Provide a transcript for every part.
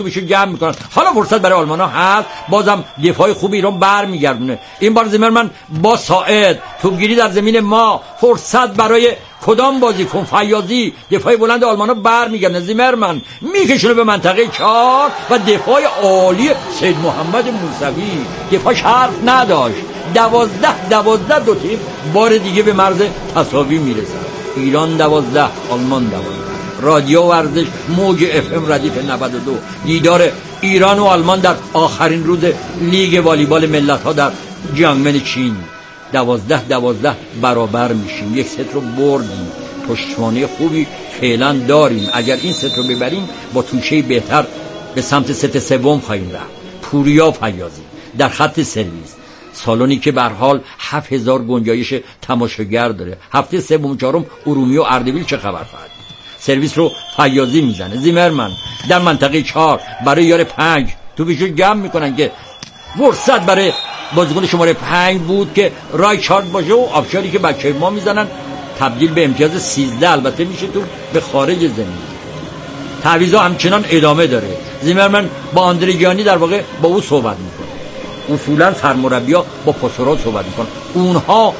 میشه جمع میکنن. حالا فرصت برای آلمان‌ها هست، بازم دفاع خوب ایران برمیگردونه. این بار زیمرمن با ساعد توپگیری در زمین ما، فرصت برای کدام بازیکن فیاضی دفاع بلند آلمان‌ها برمیگردونه. زیمرمن میکشونه به منطقه 4 و دفاع عالی سید محمد موسوی، دفاعش حرف نداشت. 12 دو تیم بار دیگه به مرز تساوی میرسن. ایران 12 آلمان 12. رادیو ورزش موج اف ام ردیف 92 دیدار ایران و آلمان در آخرین روز لیگ والیبال ملت‌ها در جیانگمن چین. 12 برابر میشیم. یک ست رو بردیم، پشتوانه خوبی فعلا داریم. اگر این ست رو ببریم با توشه بهتر به سمت ست سوم خواهیم رفت. پوریا فیاضی در خط سرویس، سالونی که به هر حال 7000 گنجایش تماشاگر داره. هفته سوم چهارم ارومیه و اردبیل چه خبر خواهد؟ سرویس رو فیاضی میزنه. زیمرمن در منطقه 4 برای یار 5 توپشو جمع میکنن که فرصت برای بازیکن شماره 5 بود که رایچارد باشه و آبشاری که بچه ما میزنن تبدیل به امتیاز 13 البته میشه تو به خارج زمین. تعویضا همچنان ادامه داره. زیمرمن با آندریجانی در واقع با او صحبت میکنه. اصولا سرمربی‌ها با پاسورها صحبت میکنن. اونها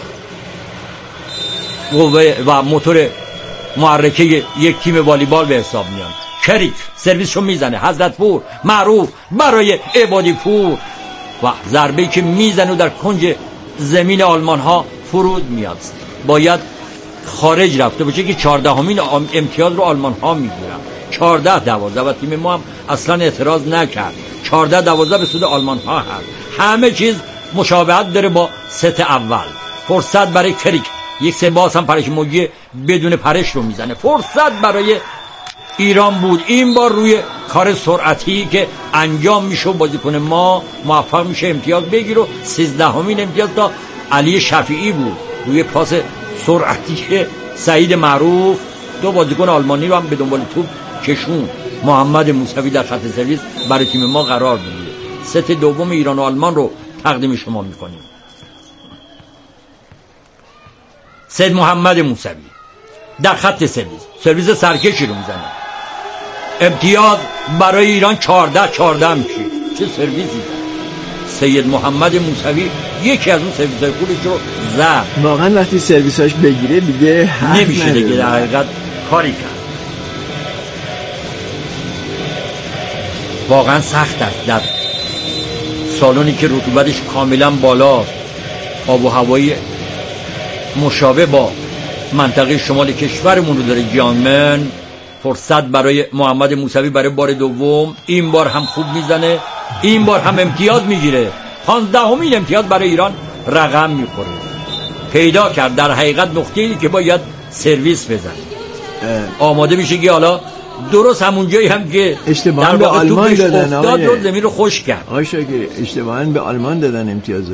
قوه و موتور محرکه یک تیم والیبال به حساب میان. کریک سرویسشو میزنه. حضرتپور معروف برای عبادی پور و ضربه‌ای که میزنه و در کنج زمین آلمان ها فرود میاد. باید خارج رفته باشه که 14مین امتیاز رو آلمان ها میگیرن. 14-12 و تیم ما هم اصلا اعتراض نکرد. 14-12 به سود آلمان ها هست. همه چیز مشابهت داره با ست اول. فرصت برای کریک، یک سه باز هم پرش موجی بدون پرش رو میزنه. فرصت برای ایران بود. این بار روی کار سرعتی که انجام میشه بازیکن ما موفق میشه امتیاز بگیره. 13مین امتیاز تا علی شفیعی بود روی پاس سرعتی که سعید معروف دو بازیکن آلمانی رو هم به دنبال توپ کشون. محمد موسوی در خط سرویس برای تیم ما قرار میگیره. ست دوم ایران و آلمان رو تقدیم شما میکنیم. سید محمد موسوی در خط سرویس سرکشی رو میزنه. امتیاز برای ایران 14-14 میشه. چه سرویسی زد سید محمد موسوی. یکی از اون سرویس‌های خوبش رو زد. واقعا وقتی سرویساش بگیره دیگه نمیشه دیگه در حقیقت کاری کرد. واقعا سخت است در سالونی که رطوبتش کاملا بالاست، آب و هوایی مشابه با منطقه شمال کشورمون رو داره جیانگمن. فرصت برای محمد موسوی برای بار دوم. این بار هم خوب میزنه، این بار هم امتیاز میگیره. 15مین امتیاز برای ایران رقم میخوره. پیدا کرد در حقیقت نقطه‌ای که باید سرویس بزنه. آماده میشه که حالا درست همون جایی هم که اشتباهاً به آلمان دادن افتاد زمین رو خوش کرد. که اشتباهاً به آلمان دادن امتیازو.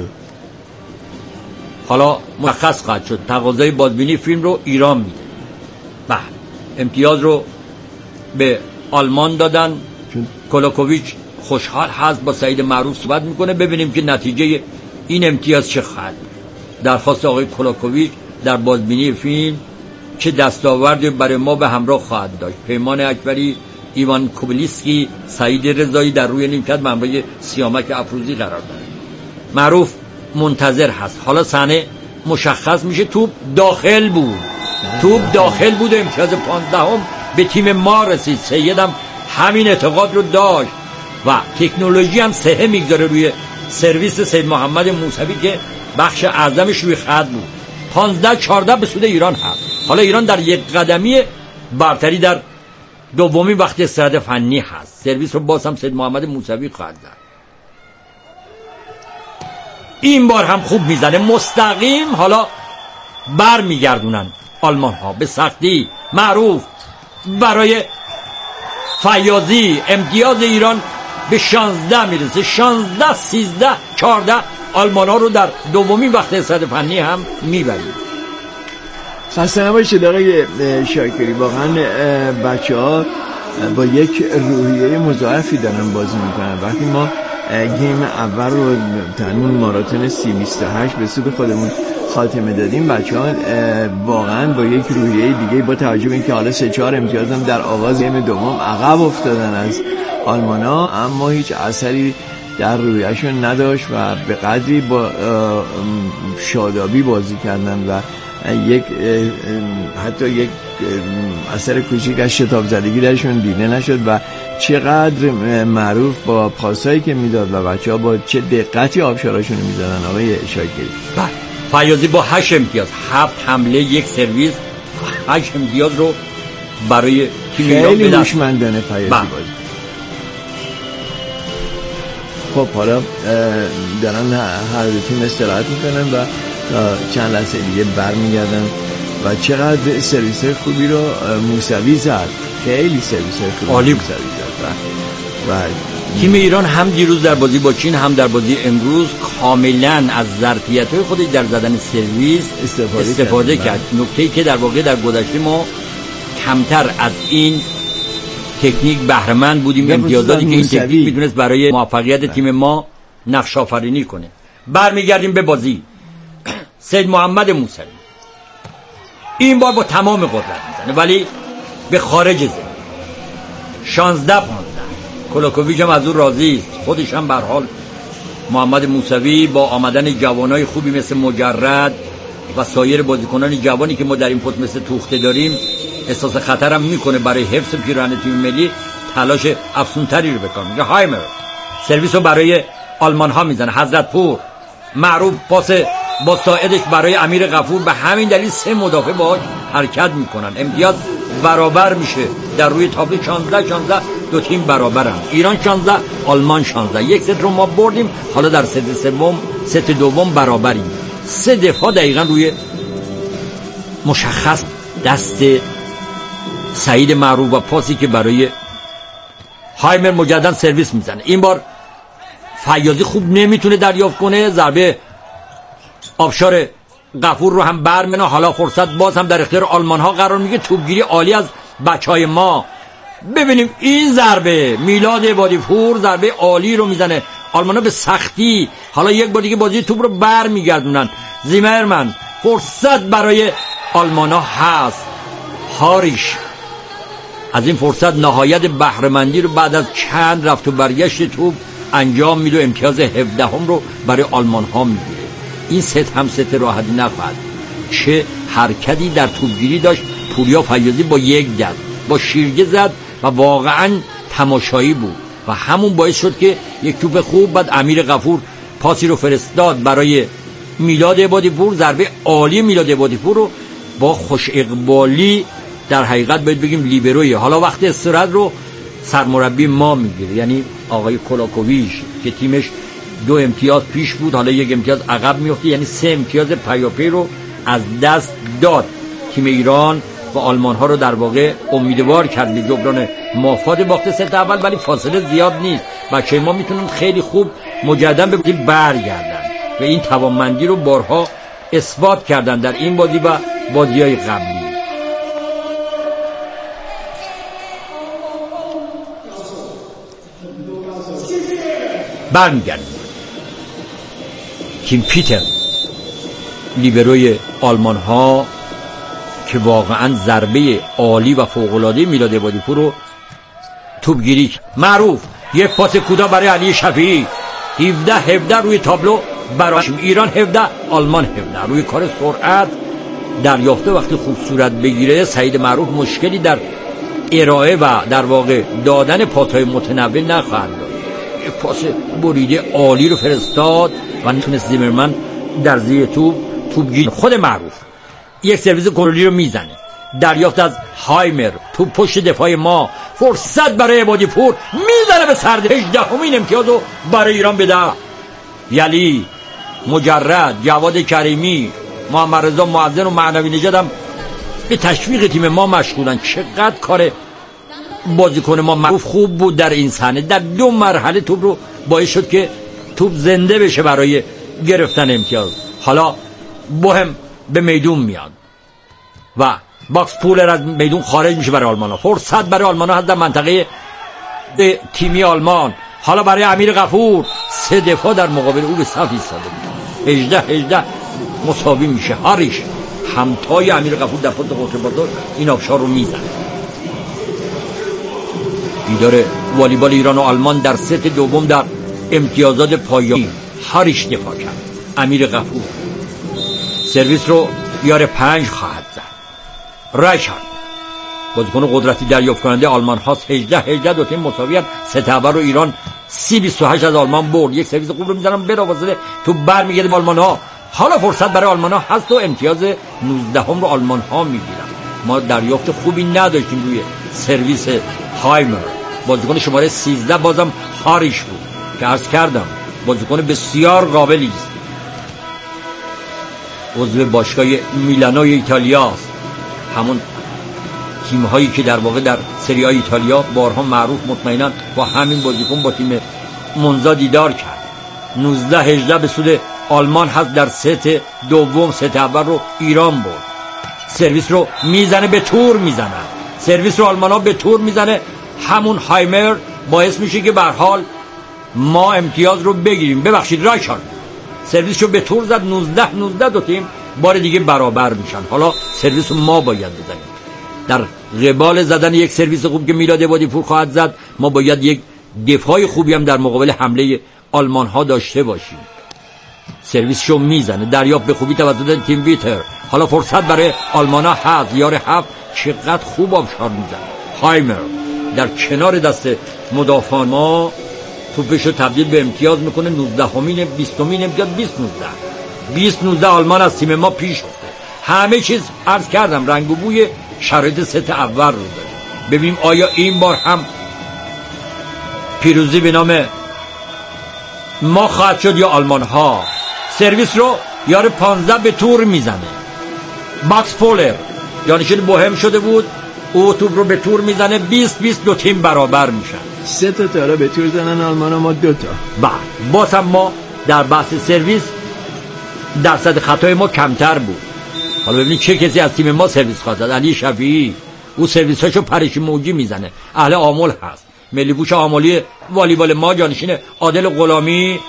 حالا مشخص خواهد شد. تقاضای بازبینی فیلم رو ایران میده. بله امتیاز رو به آلمان دادن. کولاکوویچ خوشحال هست، با سعید معروف صحبت میکنه. ببینیم که نتیجه این امتیاز چه خواهد. درخواست آقای کولاکوویچ در بازبینی فیلم چه دستاوردی برای ما به همراه خواهد داشت. پیمان اکبری، ایوان کوبلیسکی، سعید رضایی در روی نیمکت به همراه سیامک افروزی قرار داره. معروف منتظر هست. حالا صحنه مشخص میشه. توپ داخل بود. امتیاز 15 به تیم ما رسید. سیدم همین اعتقاد رو داشت و تکنولوژی هم سهه میگذاره روی سرویس سید محمد موسوی که بخش اعظمش روی خط بود. 15-14 به سود ایران هست. حالا ایران در یک قدمی برتری در دومین وقت استراحت فنی هست. سرویس رو باز هم سید محمد موسوی خواهد زد. این بار هم خوب میزنه مستقیم. حالا بر میگردونن آلمان ها به سختی. معروف برای فیاضی. امتیاز ایران به 16 میرسه. 16-13-14 آلمان ها رو در دومین وقت استراحت فنی هم میبرید. خسته نباشید آقای شاکری. واقعا بچه ها با یک روحیه مضاعفی دارن بازی میکنن. وقتی ما گیم اول رو تنمون ماراتون 30-28 به سود خودمون خاتمه دادیم، بچه ها واقعا با یک روحیه دیگه با توجه به اینکه حالا 3-4 امتیاز هم در آغاز گیم دوم عقب افتادن از آلمانا، اما هیچ اثری در رویشون نداشت و به قدری با شادابی بازی کردن و حتی یک اثر کوچیک از شتاب زدگی درشون دیده نشد و چقدر معروف با پاسایی که میداد و بچه‌ها با چه دقتی آبشاراشون میزدن. آقای شاکری فیاضی با 8 امتیاز، 7 حمله، 1 سرویس، 8 امتیاز رو برای تیم ایران خیلی هوشمندانه فیاضی بازی. خب حالا دارن هر دو تیم استراحت میکنن و چند لحظه دیگه برمیگردن و چقدر سرویس خوبی رو موسوی زد، خیلی سرویس خوبی عالی موسوی زد و تیم ایران هم دیروز در بازی با چین هم در بازی امروز کاملا از ظرفیت‌های خودش در زدن سرویس استفاده کرد. نکته‌ای که در واقع در گذشته ما کمتر از این تکنیک بهره‌مند بودیم، امتیازاتی که این تکنیک میتونست برای موفقیت تیم ما نقش آفرینی کنه. برمیگردیم به بازی. سید محمد موسوی این بار با تمام قدرت میزنه ولی به خارج زمین. 16-15 کولاکوویچ هم از اون راضی است. خودش هم به هر حال محمد موسوی با آمدن جوانای خوبی مثل مجرد و سایر بازیکنان جوانی که ما در این پست مثل توخته داریم احساس خطر هم میکنه برای حفظ پیراهن تیم ملی، تلاش افزونتری رو بکنه. میگه هایمر سرویس رو برای آلمان ها میزنه. حضرت پور معروف پاس با ساعدش برای امیر غفور، به همین دلیل 3 مدافع باهاش حرکت میکنن. امتیاز برابر میشه در روی تابلو 16-16 دو تیم برابرن. ایران 16 آلمان 16. یک ست رو ما بردیم، حالا در ست دوم برابریم. 3 دفاع دقیقاً روی مشخص دست سعید معروف و پاسی که برای هایمر مجددا سرویس میزنه. این بار فیاضی خوب نمیتونه دریافت کنه، ضربه آبشار غفور رو هم برمینه. حالا فرصت باز هم در اختیار آلمان ها قرار میگه. توپگیری عالی از بچهای ما. ببینیم این ضربه میلاد عبادی پور ضربه عالی رو میزنه. آلمان ها به سختی حالا یک بار دیگه بازی توپ رو برمیگردونن. زیمرمن فرصت برای آلمان ها هست. هاریش از این فرصت نهایت بهره‌مندی رو بعد از چند رفت و برگشت توپ انجام میده. امتیاز 17 هم رو برای آلمان ها میگیره. این ست هم ست راحتی نخواهد. چه حرکتی در توپگیری داشت پوریا فیاضی، با یک دست با شیرگه زد و واقعا تماشایی بود و همون باعث شد که یک توپ خوب. بعد امیر غفور پاسی رو فرستاد برای میلاد عبادی پور. ضربه عالی میلاد عبادی پور رو با خوش اقبالی، در حقیقت باید بگیم لیبروی. حالا وقت استراحت رو سرمربی ما میگیره، یعنی آقای کولاکوویچ که تیمش 2 امتیاز پیش بود، حالا 1 امتیاز عقب میفته، یعنی 3 امتیاز پیاپی رو از دست داد. تیم ایران و آلمان ها رو در واقع امیدوار کرد به جبران مافات باخت ست اول، ولی فاصله زیاد نیست. بچه ما میتونن خیلی خوب مجددا به بازی برگردن و این توانمندی رو بارها اثبات کردن در این بازی و بازی‌های قبلی. برمیگردیم. کیم پیتر لیبروی آلمان ها که واقعا ضربه عالی و فوق‌العاده میلاد عبادی پور رو توپگیری معروف. یک پاس کوتاه برای علی شفیعی. 17 روی تابلو برای ایران 17 آلمان 17. روی کار سرعت دریافته وقتی خوب صورت بگیره سعید معروف مشکلی در ارائه و در واقع دادن پاس‌های متنوع نخواهد داشت. یک پاس بریده عالی رو فرستاد و نتونست زیمرمن در زیر توپگیری. خود معروف یک سرویس گلی رو میزنه. دریافت از هایمر، توپ پشت دفاع ما، فرصت برای عبادی پور میزنه به سرد. 18مین امتیازو برای ایران بده. یلی مجرد، جواد کریمی، محمد رضا معظم و معنوی نژاد هم به تشویق تیم ما مشغولن. چقدر کار بازیکن ما معروف خوب بود در این صحنه. در 2 مرحله توپ رو باعث شد که توپ زنده بشه برای گرفتن امتیاز. حالا بوهم به میدون میاد و باکس پولر از میدون خارج میشه برای آلمان ها. فرصت برای آلمان ها هست در منطقه تیمی آلمان. حالا برای امیر غفور 3 دفاع در مقابل او به صف ایستاده. 18 مساوی میشه. هاریش همتای امیر غفور در پست قطر بازار این آبشار رو میزنه. دیدار والیبال ایران و آلمان در ست دوم در امتیازات پایانی هاریش دفاع کرد. امیر غفور سرویس رو یار 5 خواهد زد. رایچارد بازیکن قدرتی دریافت کننده آلمان هاست. 18 دو تیم مساوی. ست اول رو ایران 30-28 از آلمان برد. یک سرویس خوب رو میزنن بلافاصله تو برمیگرده به آلمان ها. حالا فرصت برای آلمان ها هست و امتیاز 19 رو آلمان ها میگیرن. ما دریافت خوبی نداشتیم روی سرویس هایمر. بازیکن شماره 13 بازم هاریش بود که عرض کردم بازیکن بسیار قابلی است. عضو باشگاه میلانو ایتالیا است. همون تیم هایی که در واقع در سری آ ایتالیا بارها معروف مطمئنا با همین بازیکن با تیم مونزا دیدار کرد. 19-18 به سود آلمان هست. در ست دوم ست اول رو ایران برد. سرویس رو میزنه به تور میزنه. سرویس رو آلمان ها به تور میزنه. همون هایمر باعث میشه که به هر حال ما امتیاز رو بگیریم. ببخشید رایچارد سرویس رو به تور زد. 19 دو تیم بار دیگه برابر میشن. حالا سرویس رو ما باید بزنیم. در قبال زدن یک سرویس خوب که میلاد عبادی پور خواهد زد ما باید یک دفاع خوبی هم در مقابل حمله آلمان ها داشته باشیم. سرویس رو میزنه. دریافت به خوبی توسط تیم ویتر. حالا فرصت برای آلمان ها هست. یار 7 چقدر خوب آبشار میزنه. هایمر در کنار دست مدافعان ما توپش رو تبدیل به امتیاز میکنه. 19مین 20مین امتیاز 20-19 آلمان از تیم ما پیش رفته. همه چیز عرض کردم رنگ و بوی شرایط ست اول رو داره. ببینیم آیا این بار هم پیروزی به نام ما خواهد شد یا آلمان ها. سرویس رو یار 15 به تور میزنه. ماکس پولر جانشین بوهم شده بود. او توپ رو به تور میزنه. 20 دو تیم برابر میشن. 3 تا را به تور زنن آلمان ها، ما 2 تا. باز هم ما در بحث سرویس درصد خطای ما کمتر بود. حالا ببینید چه کسی از تیم ما سرویس خواهد زد. علی شفیعی او سرویساشو پریشی موجی میزنه. اهل آمل هست. ملی پوش آملی والیبال ما جانشین عادل غلامی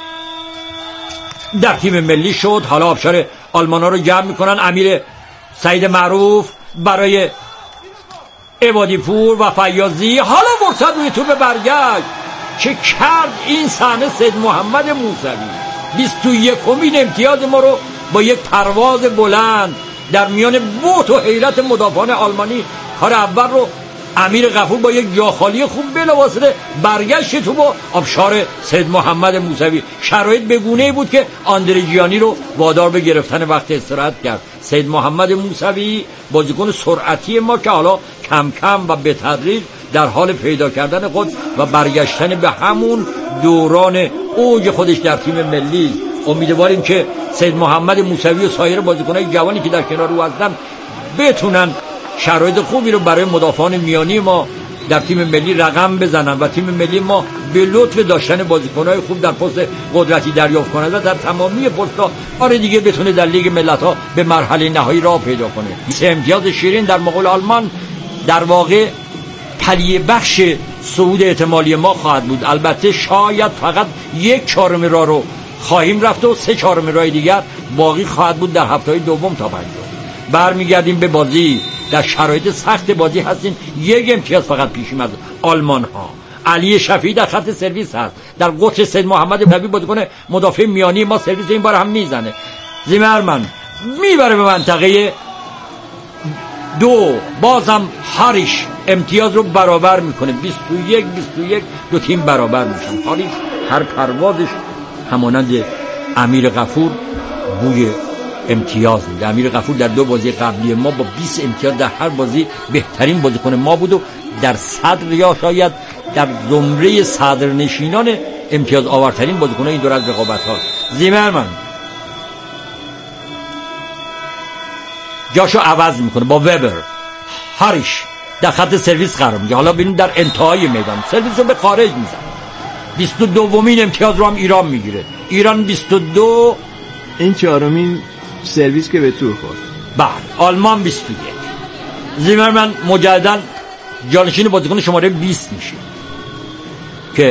در تیم ملی شد. حالا آبشار آلمانا رو جمع میکنن. امیر سعید معروف برای عبادی پور و فیاضی. حالا فرصت روی توپ برگشت. چه کرد این صحنه سید محمد موسوی. 21مین امتیاز ما رو با یک پرواز بلند در میان بوت و حیرت مدافعان آلمانی. کار اول رو امیر غفور با یک جاخالی خوب بلافاصله برگشت تو با آبشار سید محمد موسوی. شرایط بگونه بود که آندرجیانی رو وادار به گرفتن وقت استراحت کرد. سید محمد موسوی بازیکن سرعتی ما که حالا کم کم و به تدریج در حال پیدا کردن خود و برگشتن به همون دوران اوج خودش در تیم ملی. امیدواریم که سید محمد موسوی و سایر بازیکن‌های جوانی که در کنار او هستن بتونن شرایط خوبی رو برای مدافعان میانی ما در تیم ملی رقم بزنن و تیم ملی ما به لطف داشتن بازیکن‌های خوب در پست قدرتی دریافت کننده در تمامی پست‌ها آره دیگه بتونه در لیگ ملت‌ها به مرحله نهایی راه پیدا کنه. 3 امتیاز شیرین در مقابل آلمان در واقع پلیه بخش صعود احتمالی ما خواهد بود. البته شاید فقط 1/4 راه رو خواهیم رفت و 3/4 راه دیگر باقی خواهد بود در هفته‌های دوم تا پنجم. برمیگردیم به بازی. در شرایط سخت بازی هستیم. 1 امتیاز فقط پیشیم از آلمان ها. علی شفیعی در خط سرویس هست. در قطر سید محمد موسوی بازیکن مدافع میانی ما سرویس این بار هم میزنه. زیمرمن میبره به منطقه 2. بازم هاریش امتیاز رو برابر میکنه. 21 دو تیم برابر میشن. هاریش هر پروازش همانند امیر غفور بوی امتیاز میده. امیر غفور در 2 بازی قبلی ما با 20 امتیاز در هر بازی بهترین بازیکن ما بود و در صدر یا شاید در زمره صدرنشینان امتیاز آورترین بازیکن این دور از رقابت ها. زیمرمن جاشو عوض میکنه با وبر. هاریش در خط سرویس قرار میگه. حالا ببینیم در انتهای میدان سرویس رو به خارج میزنه. 22مین امتیاز رو هم ایران میگیره. ایران 22. این 4مین سرویس که به تور خورد. بله. آلمان 21. زیمرمن مجددا جانشین بازیکن شماره 20 میشه که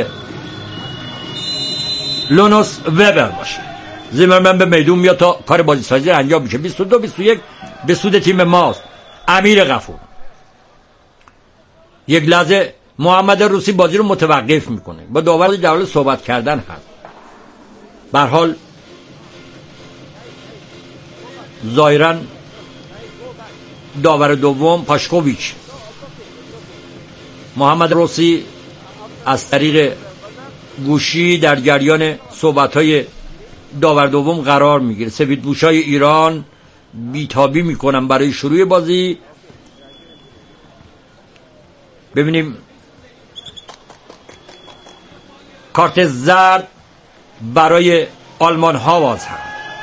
لونوس وبر باشه. زیمرمن به میدون میاد تا کار بازی سازی انجام میشه. 22-21 به سود تیم ماست. امیر غفور یک لحظه محمد روسی بازی رو متوقف میکنه، با داور در حال صحبت کردن هست. به هر حال ظاهراً داور دوم پاشکوویچ، محمد روسی از طریق گوشی در جریان صحبت‌های داور دوم قرار میگیره. سفیدپوشای ایران بیتابی میکنن برای شروع بازی. ببینیم کارت زرد برای آلمان ها باز هم.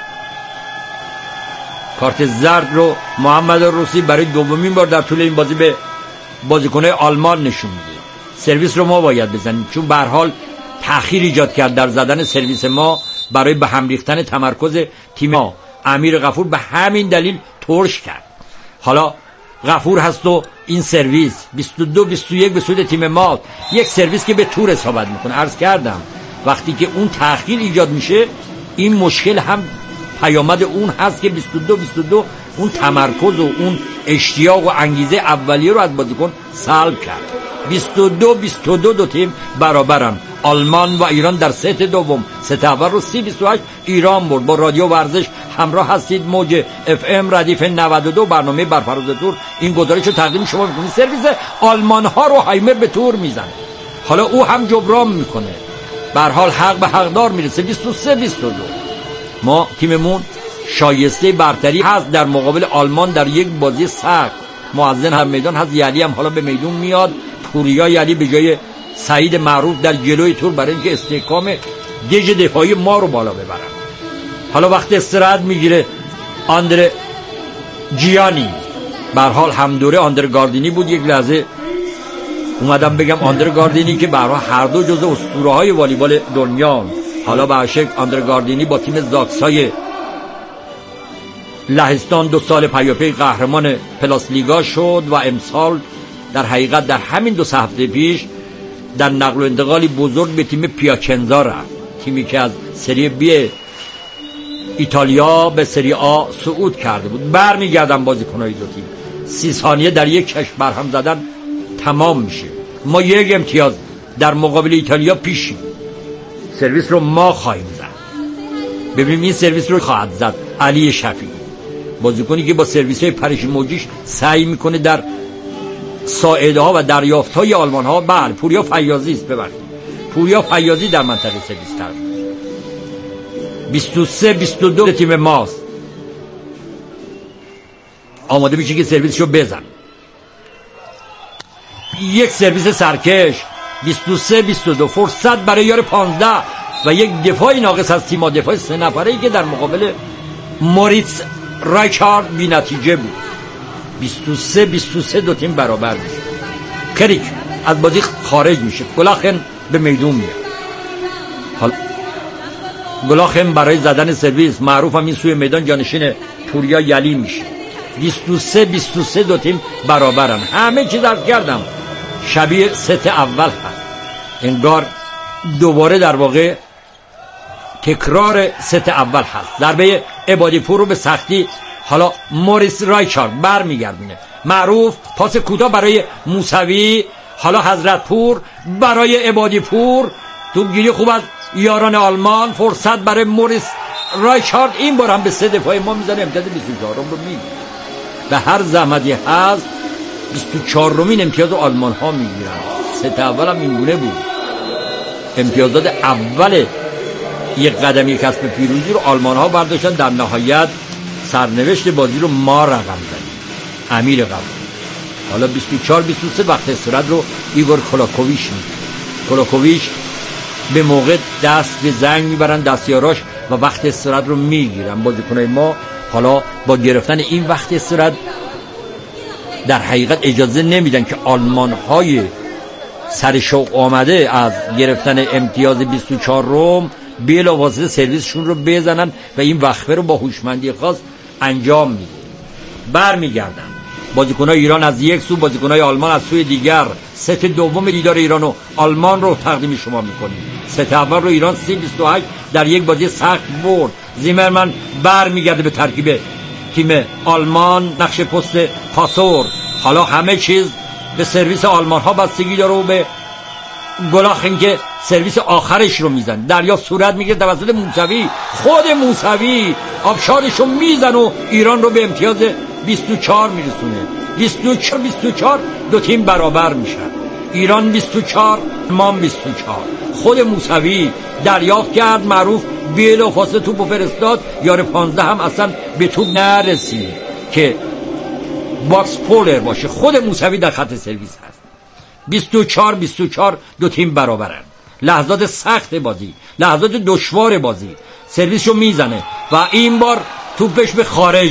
کارت زرد رو محمد روسی برای دومین بار در طول این بازی به بازیکن‌های آلمان نشون میده. سرویس رو ما باید بزنیم، چون به هر حال تأخیر ایجاد کرد در زدن سرویس ما برای به هم ریختن تمرکز تیم ما. امیر غفور به همین دلیل ترش کرد. حالا غفور هست و این سرویس 22-21 به سود تیم ما، یک سرویس که به تور حسابت میکنه. عرض کردم وقتی که اون تأخیر ایجاد میشه، این مشکل هم پیامد اون هست که 22-22 اون تمرکز و اون اشتیاق و انگیزه اولیه رو از بازیکن سلب کرد. 22-22 دو تیم برابرن. آلمان و ایران در ست دوم، ست اول رو 30-28 ایران برد. با رادیو ورزش همراه هستید. موج FM ردیف 92 برنامه برفراز تور این گزارش رو تقدیم شما می‌کنه. سرویس آلمان ها رو هایمر به تور میزنه. حالا او هم جبران میکنه. به هر حال حق به حقدار میرسه. 23-22 ما تیممون شایسته برتری هست در مقابل آلمان در یک بازی سخت. معزن هم میدان هست. یعلی هم حالا به میدون میاد. پوریا یعلی به جای سعید معروف در جلوی تور برای اینکه استحکام دیج دفاعی ما رو بالا ببرن. حالا وقت استراحت میگیره آندره جیانی. به هر حال همدوره آندر گاردینی بود. یک لحظه اومدم بگم آندر گاردینی که به هر حال هر دو جزو اسطوره‌های والیبال دنیا. حالا به عشق آندر گاردینی با تیم زاکسای لهستان 2 سال پیاپی قهرمان پلاس لیگا شد و امسال در حقیقت در همین 2 هفته پیش در نقل و انتقالی بزرگ به تیم پیاچنزا رفت، تیمی که از سری بی ایتالیا به سری آ صعود کرده بود. برمیگردن بازیکن‌های دو تیم. 30 ثانیه در یک چشم برهم زدن تمام میشه. ما یک امتیاز در مقابل ایتالیا پیشیم. سرویس رو ما خواهیم زد. ببینیم این سرویس رو خواهد زد علی شفیعی، بازیکنی که با سرویس‌های پریش موجیش سعی میکنه در ساعده ها و دریافت های آلمان ها. بله پوریا فیاضی است. ببخشید پوریا فیاضی در منطقه سرویس کرد. 23-22 تیم ماست. آماده میشه که سرویس رو بزن. یک سرویس سرکش. 23-22 فرصت برای یار 15 و یک دفاعی ناقص از تیم. دفاع 3 نفره‌ای که در مقابل موریتس رایچارد بی نتیجه بود. 23-23 دو تیم برابر میشه. کریک از بازی خارج میشه. گلاخن به میدون میاد. حالا گلاخن برای زدن سرویس معروف هم این سوی میدان جانشین پوریا یلی میشه. 23-23 دو تیم برابرن. همه چیز عرض کردم شبیه ست اول هست. انگار دوباره در واقع تکرار ست اول هست. ضربه عبادی پور رو به سختی حالا موریس رایچارد برمیگردونه. معروف پاس کوتاه برای موسوی. حالا حضرت پور برای عبادی پور. توپگیری خوب از یاران آلمان. فرصت برای موریس رایچارد. این بار هم به 3 دفاع ما میزنه. امتیاز 24 رو میگیره. به هر زحمتی هست 24مین امتیاز آلمان ها میگیرن. ست اول هم اینگونه بود. امتیازات اول یک قدمی کسب پیروزی رو آلمان ها برداشتن. در نهایت سرنوشت بازی رو ما رقم زدیم. امیر غفور. حالا 24-23 وقت استراحت رو ایگور کلاکوویچ میگه. کلاکوویچ به موقع دست به زنگ میبرن دستیاراش و وقت استراحت رو میگیرن. بازیکنای ما حالا با گرفتن این وقت استراحت در حقیقت اجازه نمیدن که آلمان های سر شوق آمده از گرفتن امتیاز 24 روم بلافاصله سرویسشون رو بزنن و این وقفه رو با هوشمندی خاص انجام میده. برمیگردن بازیکنای ایران از یک سو، بازیکنای آلمان از سوی دیگر. ست دوم دیدار ایران و آلمان رو تقدیم شما میکنیم. ست اول رو ایران 30-28 در یک بازی سخت برد. زیمرمن برمیگرده به ترکیب تیم آلمان. نقش پست پاسور. حالا همه چیز به سرویس آلمان ها بستگی داره و به گلاخ اینکه سرویس آخرش رو میزن. دریافت صورت میگیره توسط موسوی. خود موسوی آبشارش رو میزن و ایران رو به امتیاز 24 میرسونه. 24 دو تیم برابر میشن. ایران 24 آلمان 24. خود موسوی دریافت کرد، معروف بلافاصله توپو فرستاد. یار 15 هم اصلا به توپ نرسید که باکس پولر باشه. خود موسوی در خط سرویس هست. 24 دو تیم برابرن. لحظات سخت بازی، لحظات دشوار بازی، سرویسشو میزنه و این بار توپش به خارج.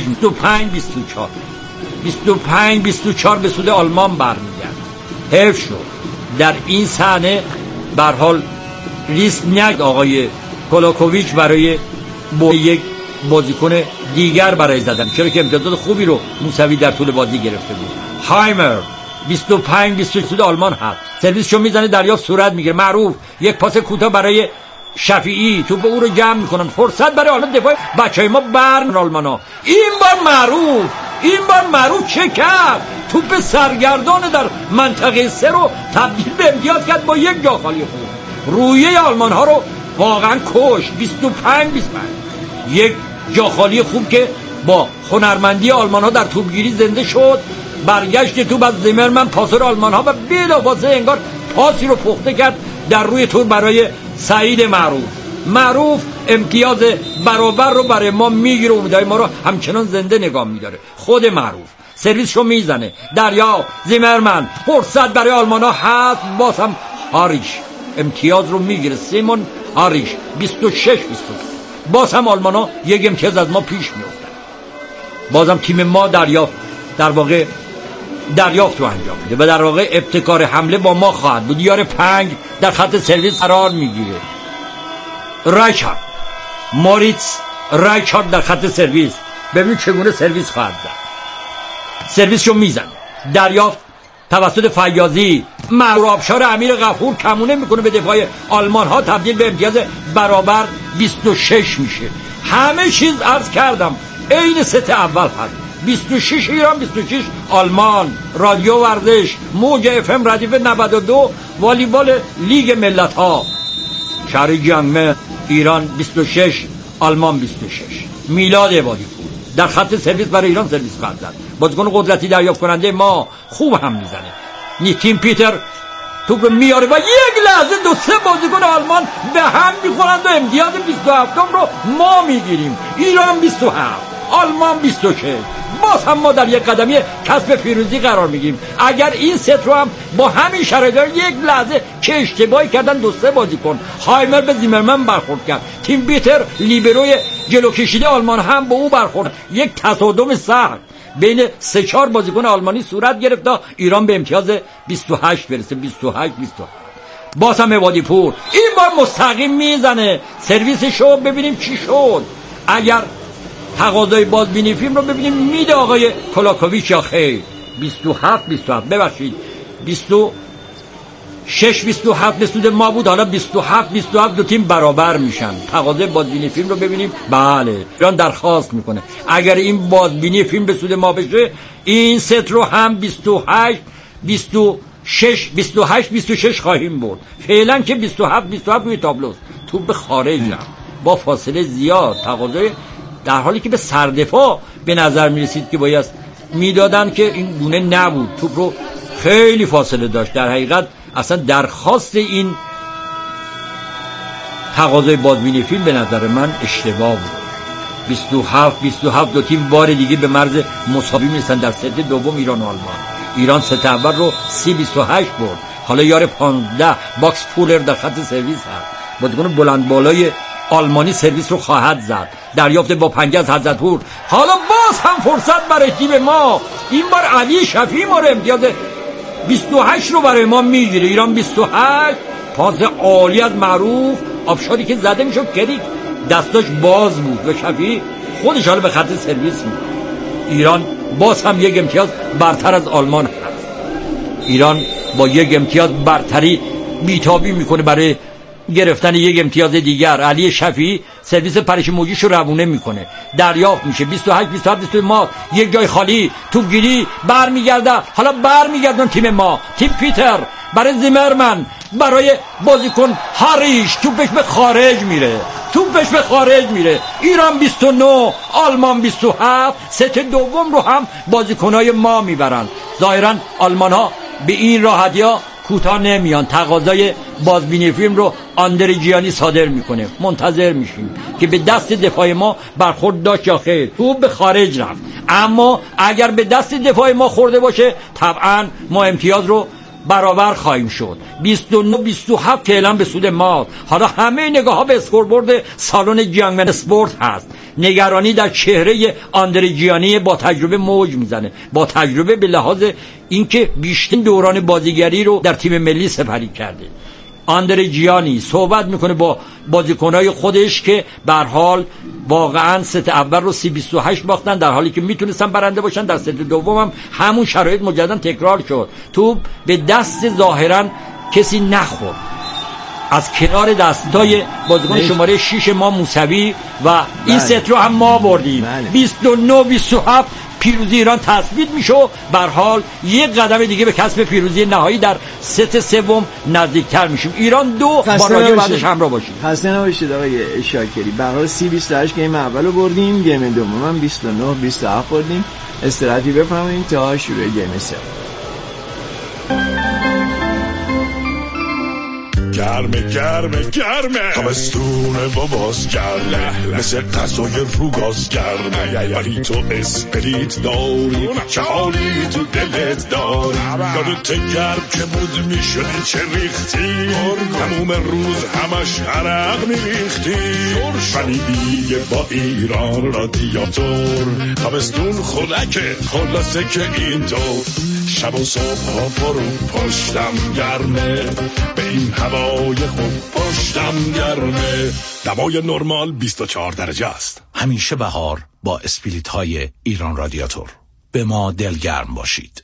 25-24 به سود آلمان برمیگرد. حیف شد در این صحنه به هر حال ریسک نگرفت آقای کولاکوویچ برای یک بازیکن دیگر برای زدن، چرا که امتیازات خوبی رو موسوی در طول بازی گرفته بود. هایمر 25 سود آلمان هست. سرویسشو میزنه، دریافت صورت میگیره. معروف یک پاس کوتاه برای شفیعی، توپ او رو جمع میکنن. فرصت برای آلمان، دفاع بچهای ما برن آلمانا. این بار معروف چه کرد؟ توپ سرگردان در منطقه 3 رو تبدیل به امتیاز کرد با یک جا خالی خوب. رویه آلمان ها رو واقعا کش. 25 یک جا خالی خوب که با هنرمندی آلمان ها در توپگیری زنده شد. برگشت توپ از زیمرمن پاسور آلمان ها و بلافاصله انگار پاسی رو پخته کرد در روی تور برای سعید معروف امتیاز برابر رو برای ما میگیره. امیدهای ما رو همچنان زنده نگاه میداره. خود معروف سرویس رو میزنه، دریا زیمرمن، فرصت برای آلمان ها هست. باز هم هاریش امتیاز رو میگیره. سیمون هاریش 26 باز هم آلمان ها یک امتیاز از ما پیش میفتن. باز هم تیم ما دریافت رو انجام میده و در واقع ابتکار حمله با ما خواهد بود. یار 5 در خط سرویس قرار میگیره. موریتس رایچارد در خط سرویس. ببینید چگونه سرویس خواهد زد. سرویسشو میزنه، دریافت توسط فیاضی. آبشار امیر غفور کمونه میکنه به دفاع آلمان ها، تبدیل به امتیاز برابر 26 میشه. همه چیز عرض کردم عین ست اول هست. 26 ایران 26 آلمان. رادیو ورزش، موج اف ام ردیف 92، والیبال لیگ ملت ها. شهر جنگمه. ایران 26 آلمان 26. میلاد عبادی پور در خط سرویس برای ایران سرویس خواهد زد. بازیکن قدرتی دریافت کننده ما خوب هم میزنه. تیم پیتر توپ میاره و یک لحظه 2-3 بازیکن آلمان به هم میخورند و امتیاز 27 رو ما میگیریم. ایران 27 آلمان 26. باز هم ما در یک قدمی کسب پیروزی قرار میگیریم. اگر این ست رو هم با همین شرایط یک لحظه که اشتباهی کردن 2-3 بازیکن، هایمر به زیمرمن برخورد کرد، تیم بیتر لیبروی جلو کشیده آلمان هم به او برخورد، یک تصادم سخت بین 3-4 بازیکن آلمانی صورت گرفت تا ایران به امتیاز 28 برسه. 28. باز هم عبادی پور این بار مستقیم میزنه. سرویسشو ببینیم چی شد. اگر تقاضای بازبینی فیلم رو ببینیم میده آقای کولاکوویچ یا خیر. 27 ببخشید 26 به سود ما بود. حالا 27 دو تیم برابر میشن. تقاضای بازبینی فیلم رو ببینیم. بله ایران درخواست میکنه اگر این بازبینی فیلم به سود ما بشه این ست رو هم 28 خواهیم برد. فعلا که 27 روی تابلوست. توپ به خارج با فاصله زیاد. تقاضای در حالی که به سردفاع به نظر میرسید که باید میدادن که این گونه نبود. توپ رو خیلی فاصله داشت. در حقیقت اصلا درخواست این تقاضای بازبینی فیلم به نظر من اشتباه بود. 27 دو تیم بار دیگه به مرز مساوی میرسن در ست دوم ایران و آلمان. ایران ست اول رو 30-28 برد. حالا یار 15 باکس پولر در خط سرویس هست. بازیکن بلند بالای آلمانی سرویس رو خواهد زد. دریافت با پنجه از حضرتپور. حالا باز هم فرصت برای تیم ما. این بار علی شفیعی ما رو امتیاز 28 رو برای ما میگیره. ایران 28. پاس عالی از معروف. آبشاری که زده میشد کلیک دستاش باز بود و شفیعی خودش حالا به خط سرویس میده. ایران باز هم یک امتیاز برتر از آلمان هست. ایران با یک امتیاز برتری بیتابی میکنه برای گرفتن یک امتیاز دیگر علی شفیعی سرویس پرش موجیش رو روونه میکنه، دریافت میشه 28 27 22 ماه یک جای خالی توپگیری برمیگرده. حالا برمیگردن تیم ما، تیم پیتر برای زیمرمن، برای بازیکن هاریش توپش به خارج میره. ایران 29 آلمان 27. ست دوم رو هم بازیکنای ما میبرن. ظاهرا آلمان ها به این راحتی‌ها کوتاه نمیان، تقاضای بازبینی فیلم رو آندرجیانی صادر میکنه. منتظر میشیم که به دست دفاع ما برخورد داشت یا خیر. توپ به خارج رفت، اما اگر به دست دفاع ما خورده باشه طبعا ما امتیاز رو برابر خواهیم شد. 29 27 فعلا به سود ما. حالا همه نگاه ها به اسکوربورد سالن جیانگمن اسپورت هست. نگرانی در چهره آندرجیانی با تجربه موج میزنه، با تجربه به لحاظ اینکه بیشتر دوران بازیگری رو در تیم ملی سپری کرده. آندرجیانی صحبت میکنه با بازیکنهای خودش که به هر حال واقعا ست اول رو 30-28 باختن، در حالی که میتونستن برنده باشن. در ست دوم هم همون شرایط مجددا تکرار شد. توپ به دست ظاهرا کسی نخورد، از کنار دستای بازیکن شماره 6 ما موسوی و این ست رو هم ما بردیم. 29 27 پیروزی ایران تثبیت میشه. به هر حال یک قدم دیگه به کسب پیروزی نهایی در ست سوم نزدیکتر میشیم. ایران 2 با رادیو بعدش همراه باشیم. خسته نباشید آقای شاکری. به هر حال 30-28 گیم اولو بردیم، گیم دوم هم 29 27 بردیم. استراحتی بفرمایید تا شروع گیم سوم. گرمه تابستون باباس گرمه، مثل غذای روگاز گرمه. ولی تو اسپریت داری، چه حالی تو دلت داری. یادت گرم که بود میشدی چه ریختی، تموم روز همش عرق میریختی. ولی دیگه با ایران رادیاتور تابستون خودکه، خلاصه که اینطور. شب و صبح ها برو پشتم گرمه، به این هوای خوب پشتم گرمه. دمای نرمال 24 درجه است. همیشه بهار با اسپریت های ایران رادیاتور. به ما دلگرم باشید.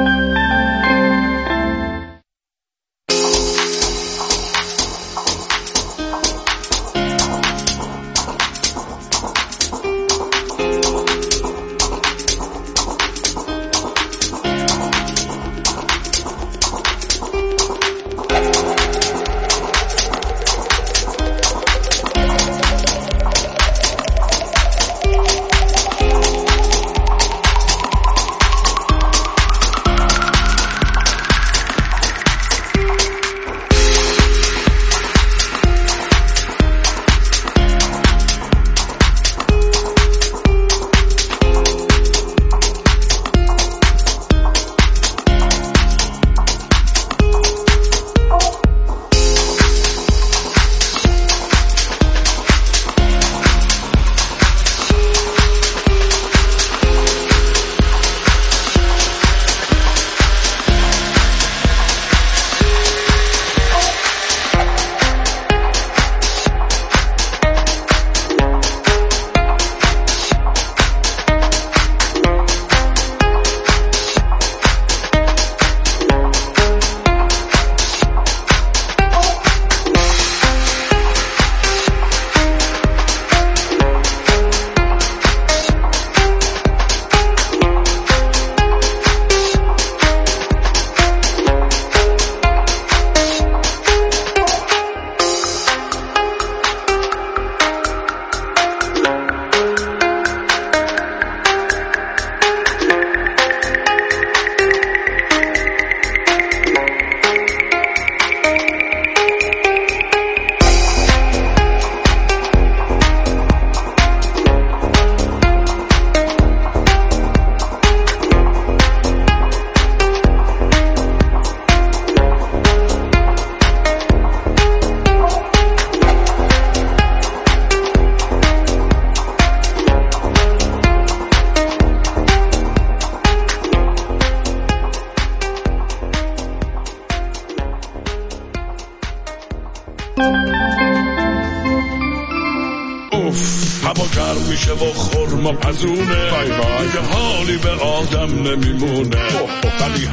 هوا گرم میشه و خرما پزونه، دیگه حالی به آدم نمیمونه. ولی